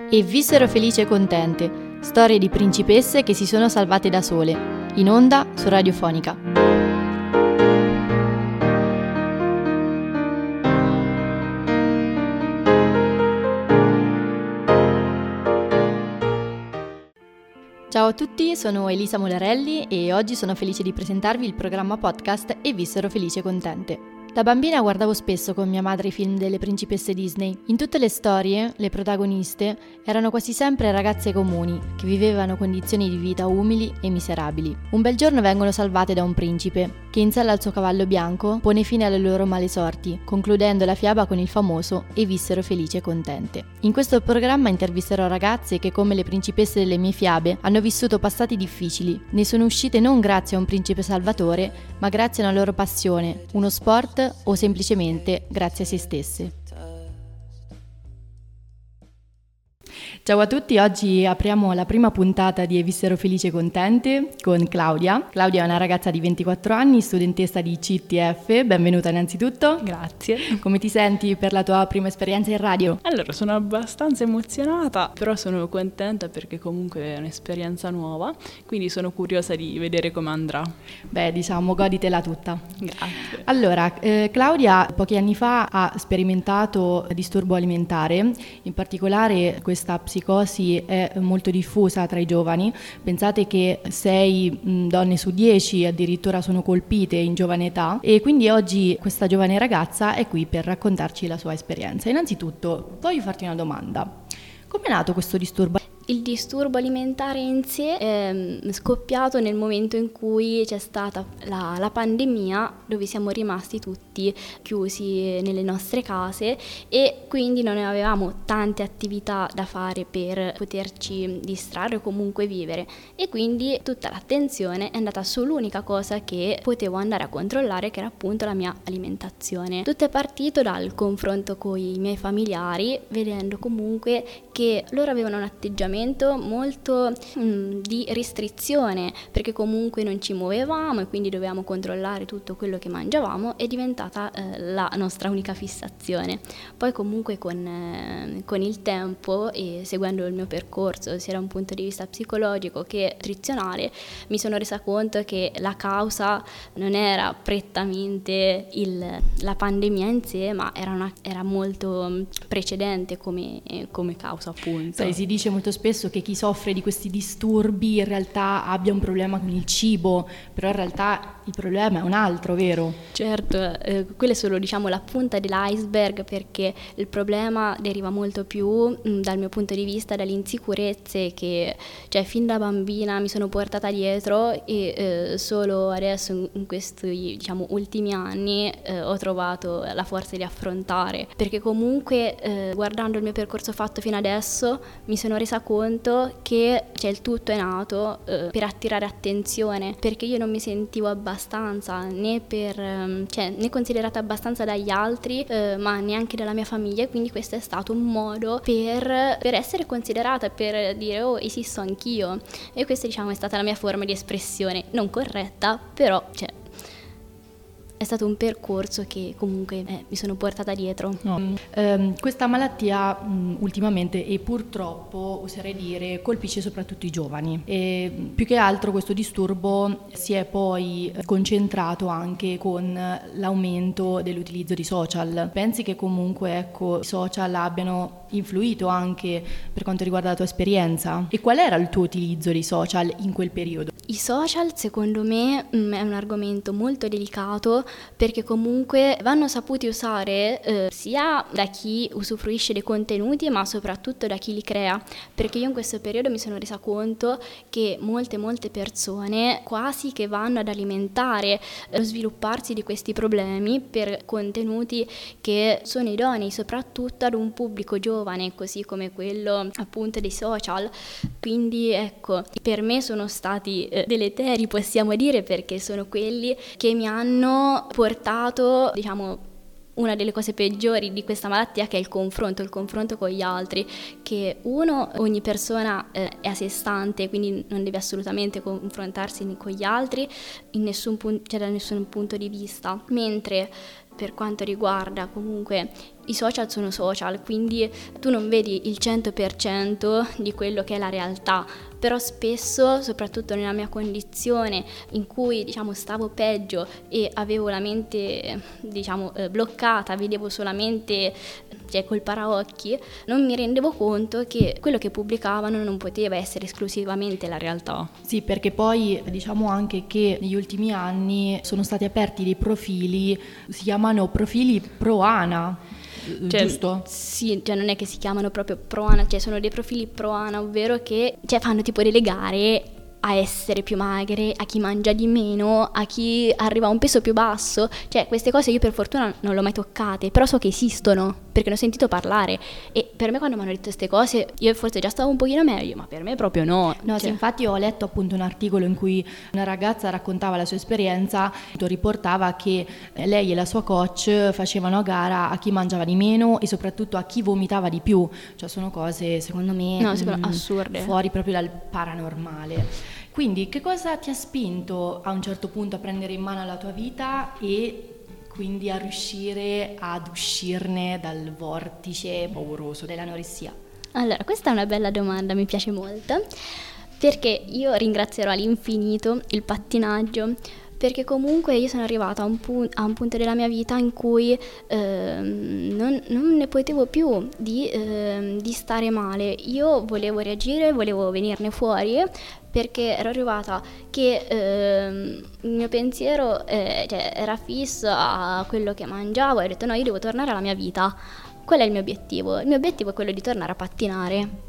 E vissero felici e contente, storie di principesse che si sono salvate da sole, in onda su Radiofonica. Ciao a tutti, sono Elisa Molarelli e oggi sono felice di presentarvi il programma podcast E vissero felici e contente. Da bambina guardavo spesso con mia madre i film delle principesse Disney. In tutte le storie, le protagoniste erano quasi sempre ragazze comuni, che vivevano condizioni di vita umili e miserabili. Un bel giorno vengono salvate da un principe, che in sella al suo cavallo bianco pone fine alle loro male sorti, concludendo la fiaba con il famoso E vissero felici e contente. In questo programma intervisterò ragazze che, come le principesse delle mie fiabe, hanno vissuto passati difficili. Ne sono uscite non grazie a un principe salvatore, ma grazie a una loro passione, uno sport o semplicemente grazie a se stesse. Ciao a tutti, oggi apriamo la prima puntata di E vissero felici e contente con Claudia. Claudia è una ragazza di 24 anni, studentessa di CTF, benvenuta innanzitutto. Grazie. Come ti senti per la tua prima esperienza in radio? Allora, sono abbastanza emozionata, però sono contenta perché comunque è un'esperienza nuova, quindi sono curiosa di vedere come andrà. Beh, diciamo, goditela tutta. Grazie. Allora, Claudia pochi anni fa ha sperimentato disturbo alimentare, in particolare questa psicosi è molto diffusa tra i giovani. Pensate che 6 donne su 10 addirittura sono colpite in giovane età, e quindi oggi questa giovane ragazza è qui per raccontarci la sua esperienza. Innanzitutto voglio farti una domanda: com'è nato questo disturbo? Il disturbo alimentare in sé è scoppiato nel momento in cui c'è stata la pandemia, dove siamo rimasti tutti chiusi nelle nostre case e quindi non avevamo tante attività da fare per poterci distrarre o comunque vivere, e quindi tutta l'attenzione è andata sull'unica cosa che potevo andare a controllare, che era appunto la mia alimentazione. Tutto è partito dal confronto con i miei familiari, vedendo comunque che loro avevano un atteggiamento molto di restrizione, perché comunque non ci muovevamo e quindi dovevamo controllare tutto quello che mangiavamo. È diventata la nostra unica fissazione. Poi comunque con il tempo e seguendo il mio percorso sia da un punto di vista psicologico che nutrizionale, mi sono resa conto che la causa non era prettamente la pandemia in sé, ma era molto precedente come causa, appunto. Sai, si dice molto spesso che chi soffre di questi disturbi in realtà abbia un problema con il cibo, però in realtà il problema è un altro, vero? Certo, quella è solo, diciamo, la punta dell'iceberg, perché il problema deriva molto più, dal mio punto di vista, dalle insicurezze che, cioè, fin da bambina mi sono portata dietro e solo adesso in questi, diciamo, ultimi anni ho trovato la forza di affrontare, perché comunque guardando il mio percorso fatto fino adesso mi sono resa conto che, cioè, il tutto è nato per attirare attenzione, perché io non mi sentivo abbastanza né considerata abbastanza dagli altri, ma neanche dalla mia famiglia, quindi questo è stato un modo per essere considerata, per dire oh, esisto anch'io, e questa, diciamo, è stata la mia forma di espressione, non corretta, però è stato un percorso che comunque mi sono portata dietro. No. Questa malattia ultimamente, e purtroppo oserei dire, colpisce soprattutto i giovani, e più che altro questo disturbo si è poi concentrato anche con l'aumento dell'utilizzo di social. Pensi che comunque, ecco, i social abbiano influito anche per quanto riguarda la tua esperienza? E qual era il tuo utilizzo dei social in quel periodo? I social, secondo me, è un argomento molto delicato, perché comunque vanno saputi usare sia da chi usufruisce dei contenuti, ma soprattutto da chi li crea, perché io in questo periodo mi sono resa conto che molte persone quasi che vanno ad alimentare lo svilupparsi di questi problemi per contenuti che sono idonei soprattutto ad un pubblico giovane, così come quello appunto dei social. Quindi ecco, per me sono stati deleteri, possiamo dire, perché sono quelli che mi hanno portato, diciamo, una delle cose peggiori di questa malattia, che è il confronto con gli altri, che ogni persona è a sé stante, quindi non deve assolutamente confrontarsi con gli altri da nessun punto di vista, mentre per quanto riguarda comunque i social sono social, quindi tu non vedi il 100% di quello che è la realtà, però spesso, soprattutto nella mia condizione in cui diciamo stavo peggio e avevo la mente diciamo bloccata, vedevo solamente col paraocchi, non mi rendevo conto che quello che pubblicavano non poteva essere esclusivamente la realtà. Sì, perché poi diciamo anche che negli ultimi anni sono stati aperti dei profili, si chiamano profili pro ANA, giusto? Sì, non è che si chiamano proprio pro ANA, sono dei profili pro ANA, ovvero che fanno tipo delle gare a essere più magre, a chi mangia di meno, a chi arriva a un peso più basso. Queste cose io per fortuna non le ho mai toccate, però so che esistono perché ne ho sentito parlare, e per me quando mi hanno detto queste cose io forse già stavo un pochino meglio, ma per me proprio no. Sì, infatti ho letto appunto un articolo in cui una ragazza raccontava la sua esperienza, riportava che lei e la sua coach facevano a gara a chi mangiava di meno e soprattutto a chi vomitava di più. Sono cose secondo me assurde, fuori proprio dal paranormale. Quindi che cosa ti ha spinto a un certo punto a prendere in mano la tua vita e quindi a riuscire ad uscirne dal vortice pauroso dell'anoressia? Allora, questa è una bella domanda, mi piace molto, perché io ringrazierò all'infinito il pattinaggio, perché comunque io sono arrivata a un punto della mia vita in cui non ne potevo più di stare male. Io volevo reagire, volevo venirne fuori, perché ero arrivata che il mio pensiero era fisso a quello che mangiavo, e ho detto no, io devo tornare alla mia vita, quello è il mio obiettivo è quello di tornare a pattinare.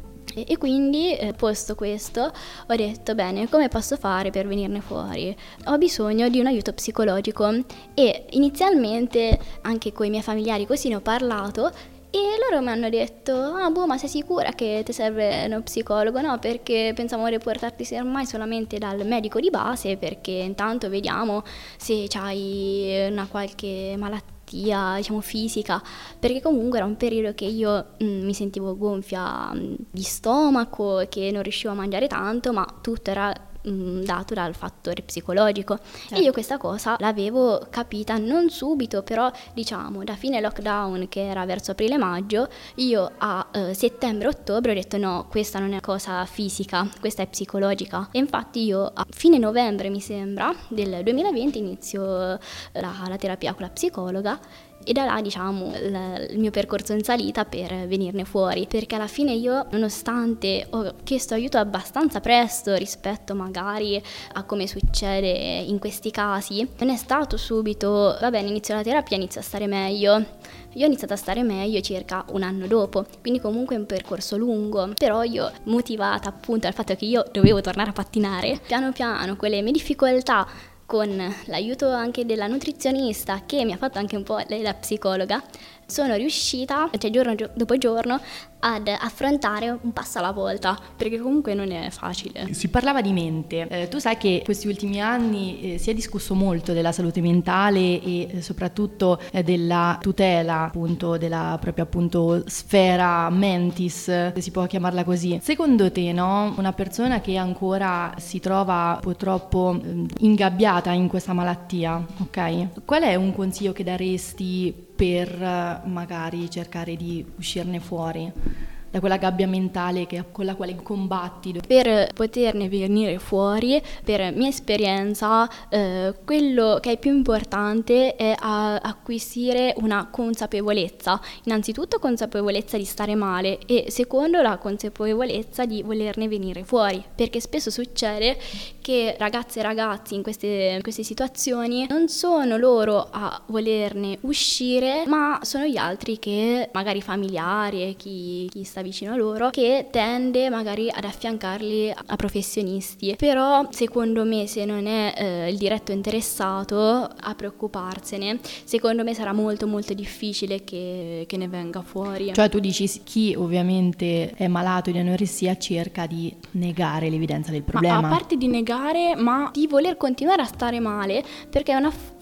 E quindi, posto questo, ho detto bene, come posso fare per venirne fuori? Ho bisogno di un aiuto psicologico, e inizialmente anche con i miei familiari così ne ho parlato, e loro mi hanno detto ma sei sicura che ti serve uno psicologo? No, perché pensavamo di portarti semmai solamente dal medico di base, perché intanto vediamo se c'hai una qualche malattia diciamo fisica, perché comunque era un periodo che io mi sentivo gonfia di stomaco, che non riuscivo a mangiare tanto, ma tutto era dato dal fattore psicologico. Certo. E io questa cosa l'avevo capita non subito, però diciamo da fine lockdown, che era verso aprile-maggio, io a settembre-ottobre ho detto no, questa non è cosa fisica, questa è psicologica. E infatti io a fine novembre, mi sembra, del 2020 inizio la terapia con la psicologa, e da là diciamo il mio percorso in salita per venirne fuori, perché alla fine io, nonostante ho chiesto aiuto abbastanza presto rispetto magari a come succede in questi casi, non è stato subito va bene, inizio la terapia, inizio a stare meglio. Io ho iniziato a stare meglio circa un anno dopo, quindi comunque è un percorso lungo, però io, motivata appunto dal fatto che io dovevo tornare a pattinare, piano piano con le mie difficoltà, con l'aiuto anche della nutrizionista, che mi ha fatto anche un po' lei la psicologa, sono riuscita, giorno dopo giorno, ad affrontare un passo alla volta, perché comunque non è facile. Si parlava di mente. Tu sai che questi ultimi anni si è discusso molto della salute mentale e soprattutto della tutela appunto della propria appunto sfera mentis, se si può chiamarla così. Secondo te, no, una persona che ancora si trova purtroppo ingabbiata in questa malattia, ok? Qual è un consiglio che daresti per magari cercare di uscirne fuori da quella gabbia mentale con la quale combatti? Per poterne venire fuori, per mia esperienza, quello che è più importante è acquisire una consapevolezza. Innanzitutto consapevolezza di stare male, e secondo la consapevolezza di volerne venire fuori, perché spesso succede che ragazze e ragazzi in queste situazioni non sono loro a volerne uscire, ma sono gli altri, che magari familiari e chi sta vicino a loro, che tende magari ad affiancarli a professionisti. Però secondo me, se non è il diretto interessato a preoccuparsene, secondo me sarà molto molto difficile che ne venga fuori. Cioè tu dici, chi ovviamente è malato di anoressia cerca di negare l'evidenza del problema. Ma a parte di negare, ma di voler continuare a stare male, perché è una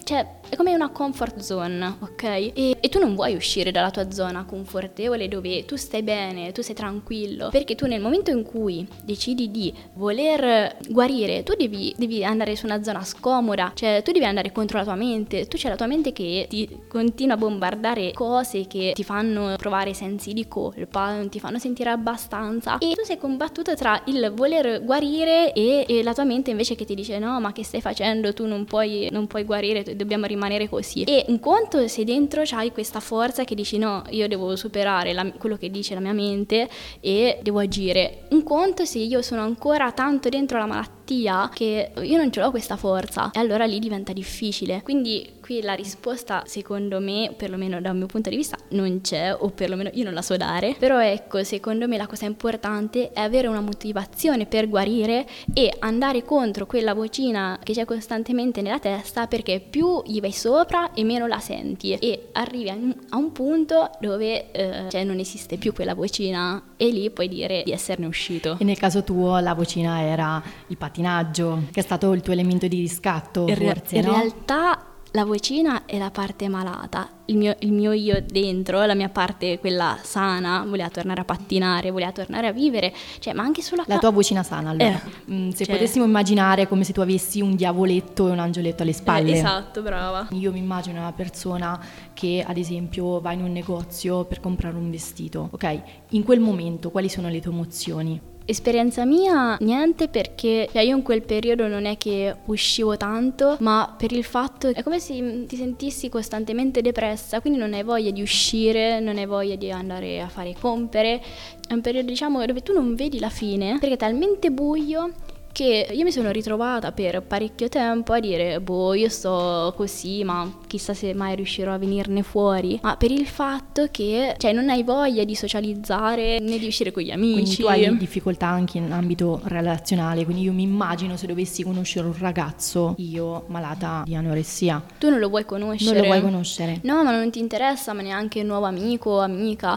cioè è come una comfort zone, ok? E tu non vuoi uscire dalla tua zona confortevole dove tu stai bene, tu sei tranquillo, perché tu nel momento in cui decidi di voler guarire, tu devi andare su una zona scomoda, cioè tu devi andare contro la tua mente, tu c'è la tua mente che ti continua a bombardare cose che ti fanno provare sensi di colpa, non ti fanno sentire abbastanza, e tu sei combattuta tra il voler guarire e la tua mente invece che ti dice no, ma che stai facendo, tu non puoi guarire, dobbiamo rimanere così. E un conto se dentro c'hai questa forza che dici no, io devo superare quello che dice la mia mente e devo agire. Un conto se io sono ancora tanto dentro la malattia che io non ce l'ho questa forza, e allora lì diventa difficile. Quindi qui la risposta, secondo me, perlomeno dal mio punto di vista, non c'è, o perlomeno io non la so dare. Però ecco, secondo me la cosa importante è avere una motivazione per guarire e andare contro quella vocina che c'è costantemente nella testa, perché più gli vai sopra e meno la senti, e arrivi a un punto dove cioè non esiste più quella vocina, e lì puoi dire di esserne uscito. E nel caso tuo la vocina era il patinaggio, che è stato il tuo elemento di riscatto, forse, in no? realtà la vocina è la parte malata, il mio io dentro, la mia parte quella sana, voleva tornare a pattinare, voleva tornare a vivere, cioè, ma anche solo la tua vocina sana, allora. Se cioè, potessimo immaginare come se tu avessi un diavoletto e un angioletto alle spalle. Esatto, brava. Io mi immagino una persona che ad esempio va in un negozio per comprare un vestito, ok? In quel momento quali sono le tue emozioni? Esperienza mia, niente, perché io in quel periodo non è che uscivo tanto, ma per il fatto è come se ti sentissi costantemente depressa, quindi non hai voglia di uscire, non hai voglia di andare a fare compere. È un periodo, diciamo, dove tu non vedi la fine, perché è talmente buio che io mi sono ritrovata per parecchio tempo a dire io sto così, ma chissà se mai riuscirò a venirne fuori, ma per il fatto che non hai voglia di socializzare né di uscire con gli amici. Quindi tu hai difficoltà anche in ambito relazionale, quindi io mi immagino se dovessi conoscere un ragazzo io malata di anoressia. Tu non lo vuoi conoscere? Non lo vuoi conoscere? No, ma non ti interessa, ma neanche un nuovo amico o amica,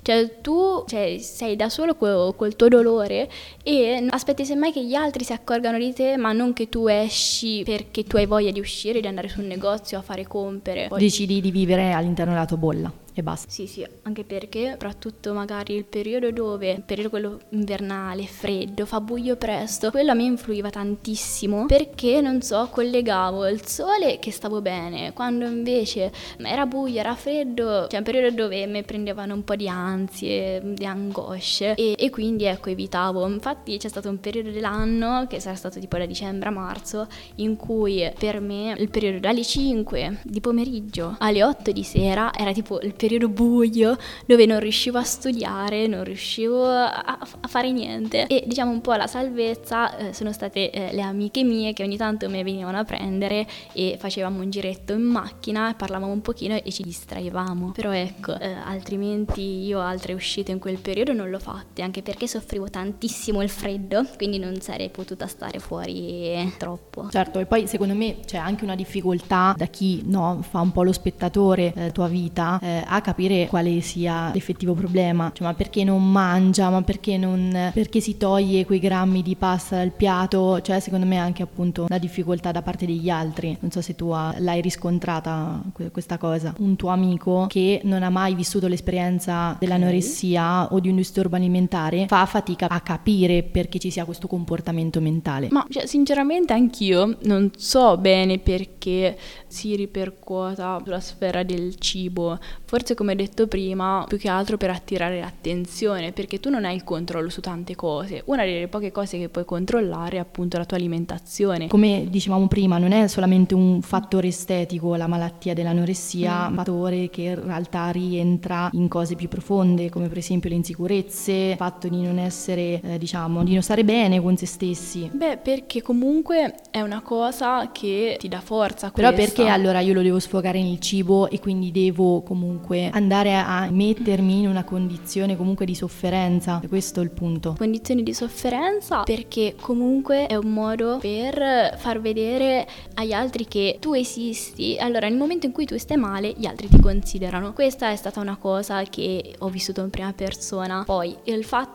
tu sei da solo col tuo dolore e aspetti semmai che gli altri si accorgano di te, ma non che tu esci perché tu hai voglia di uscire, di andare sul negozio a fare compere. Decidi di vivere all'interno della tua bolla e basta. Sì, anche perché soprattutto magari il periodo quello invernale, freddo, fa buio presto, quello a me influiva tantissimo, perché non so, collegavo il sole che stavo bene, quando invece era buio, era freddo, un periodo dove mi prendevano un po' di ansie, di angosce, e quindi evitavo. Infatti c'è stato un periodo dell'anno, che sarà stato tipo da dicembre a marzo, in cui per me il periodo dalle 5 di pomeriggio alle 8 di sera era tipo il periodo buio, dove non riuscivo a studiare, non riuscivo a fare niente, e diciamo un po' la salvezza sono state le amiche mie che ogni tanto mi venivano a prendere e facevamo un giretto in macchina, parlavamo un pochino e ci distraevamo. Però altrimenti io altre uscite in quel periodo non l'ho fatte, anche perché soffrivo tantissimo il freddo, quindi non sarei potuta stare fuori troppo. Certo, e poi secondo me c'è anche una difficoltà da chi fa un po' lo spettatore tua vita a capire quale sia l'effettivo problema, ma perché non mangia, ma perché si toglie quei grammi di pasta dal piatto, secondo me anche appunto la difficoltà da parte degli altri. Non so se tu l'hai riscontrata questa cosa, un tuo amico che non ha mai vissuto l'esperienza dell'anoressia o di un disturbo alimentare fa fatica a capire perché ci sia questo comportamento mentale. Ma sinceramente anch'io non so bene perché si ripercuota sulla sfera del cibo. Forse, come detto prima, più che altro per attirare l'attenzione, perché tu non hai il controllo su tante cose. Una delle poche cose che puoi controllare è appunto la tua alimentazione. Come dicevamo prima, non è solamente un fattore estetico la malattia dell'anoressia, un fattore che in realtà rientra in cose più profonde, come per esempio le insicurezze, il fatto di non essere, di non stare bene con se stessi. Perché comunque è una cosa che ti dà forza. Però perché allora io lo devo sfogare nel cibo e quindi devo comunque andare a mettermi in una condizione comunque di sofferenza? E questo è il punto. Condizioni di sofferenza perché comunque è un modo per far vedere agli altri che tu esisti. Allora nel momento in cui tu stai male gli altri ti considerano. Questa è stata una cosa che ho vissuto in prima persona. Poi il fatto di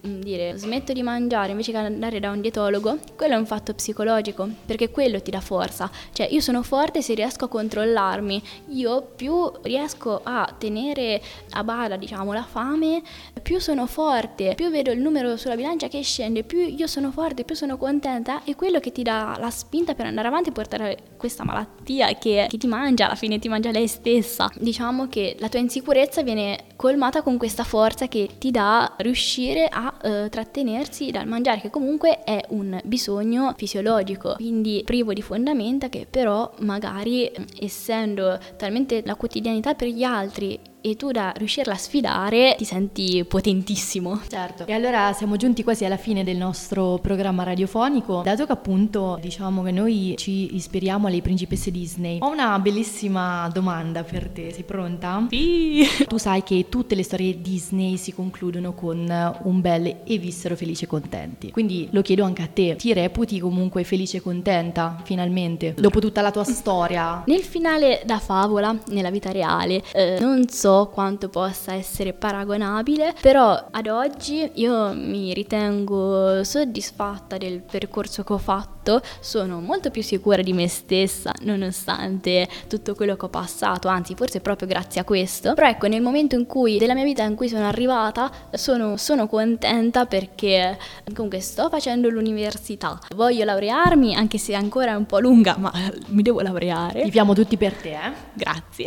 dire smetto di mangiare invece che andare da un dietologo, quello è un fatto psicologico, perché quello ti dà forza. Cioè io sono forte se riesco a controllarmi, io più riesco a tenere a bada, diciamo, la fame, più sono forte, più vedo il numero sulla bilancia che scende, più io sono forte, più sono contenta, e quello che ti dà la spinta per andare avanti e portare questa malattia che ti mangia, alla fine ti mangia lei stessa. Diciamo che la tua insicurezza viene colmata con questa forza che ti dà riuscire a trattenersi dal mangiare, che comunque è un bisogno fisiologico, quindi privo di fondamenta, che però magari, essendo talmente la quotidianità per gli altri e tu da riuscirla a sfidare, ti senti potentissimo. Certo. E allora siamo giunti quasi alla fine del nostro programma radiofonico. Dato che appunto diciamo che noi ci ispiriamo alle principesse Disney, ho una bellissima domanda per te. Sei pronta? Sì! Tu sai che tutte le storie Disney si concludono con un bel "e vissero felici e contenti". Quindi lo chiedo anche a te. Ti reputi comunque felice e contenta finalmente dopo tutta la tua storia? Nel finale da favola, nella vita reale, non so quanto possa essere paragonabile, però ad oggi io mi ritengo soddisfatta del percorso che ho fatto, sono molto più sicura di me stessa nonostante tutto quello che ho passato, anzi forse proprio grazie a questo. Però ecco, nel momento in cui della mia vita in cui sono arrivata sono contenta, perché comunque sto facendo l'università, voglio laurearmi, anche se ancora è un po' lunga, ma mi devo laureare. Tifiamo tutti per te, Grazie.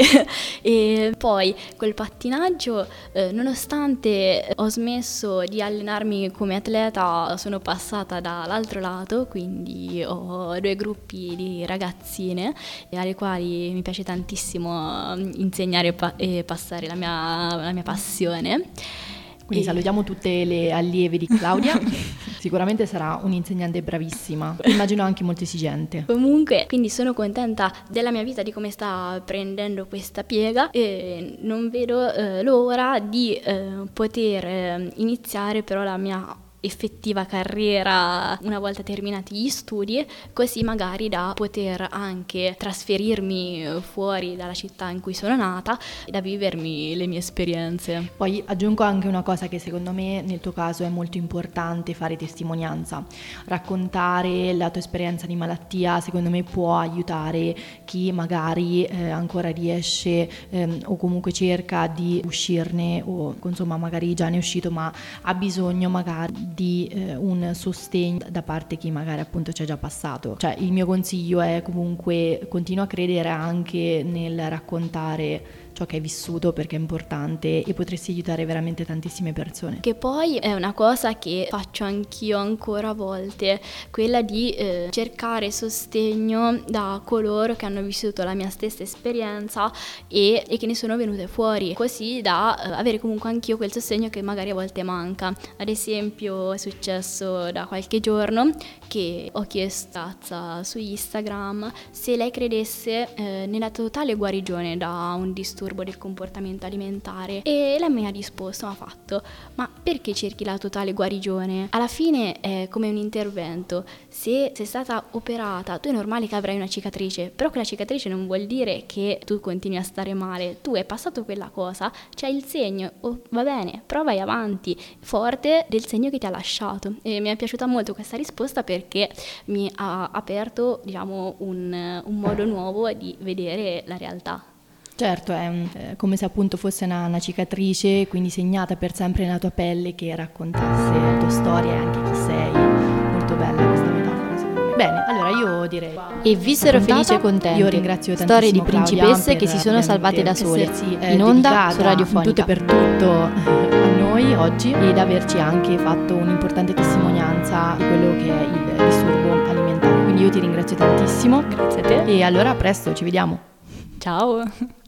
E poi col pattinaggio, nonostante ho smesso di allenarmi come atleta, sono passata dall'altro lato, quindi ho 2 gruppi di ragazzine alle quali mi piace tantissimo insegnare e passare la mia passione. Quindi salutiamo tutte le allieve di Claudia. Sicuramente sarà un'insegnante bravissima, immagino anche molto esigente. Comunque, quindi sono contenta della mia vita, di come sta prendendo questa piega, e non vedo l'ora di poter iniziare però la mia effettiva carriera una volta terminati gli studi, così magari da poter anche trasferirmi fuori dalla città in cui sono nata e da vivermi le mie esperienze. Poi aggiungo anche una cosa che secondo me nel tuo caso è molto importante: fare testimonianza, raccontare la tua esperienza di malattia. Secondo me può aiutare chi magari ancora riesce o comunque cerca di uscirne, o insomma magari già ne è uscito ma ha bisogno magari di un sostegno da parte chi magari appunto ci è già passato. Cioè il mio consiglio è comunque continua a credere anche nel raccontare ciò che hai vissuto, perché è importante e potresti aiutare veramente tantissime persone. Che poi è una cosa che faccio anch'io ancora a volte, quella di cercare sostegno da coloro che hanno vissuto la mia stessa esperienza e che ne sono venute fuori, così da avere comunque anch'io quel sostegno che magari a volte manca. Ad esempio è successo da qualche giorno che ho chiesto a Tazza su Instagram se lei credesse nella totale guarigione da un disturbo del comportamento alimentare, e lei mi ha risposto, mi ha fatto: ma perché cerchi la totale guarigione? Alla fine è come un intervento, se sei stata operata tu è normale che avrai una cicatrice, però quella cicatrice non vuol dire che tu continui a stare male, tu hai passato quella cosa, c'è il segno, va bene, però vai avanti forte del segno che ti ha lasciato. E mi è piaciuta molto questa risposta, perché mi ha aperto, diciamo, un modo nuovo di vedere la realtà. Certo, è come se appunto fosse una cicatrice, quindi segnata per sempre nella tua pelle, che raccontasse la tua storia e anche chi sei. Molto bella questa metafora, secondo me. Bene, allora io direi: e vissero felici e contenti. Io ringrazio tantissimo storie di principesse che si sono salvate da sole, in onda su Radiofonica, tutto e per tutto a noi oggi, ed averci anche fatto un'importante testimonianza di quello che è il disturbo alimentare. Quindi io ti ringrazio tantissimo. Grazie a te. E allora a presto, ci vediamo. Ciao.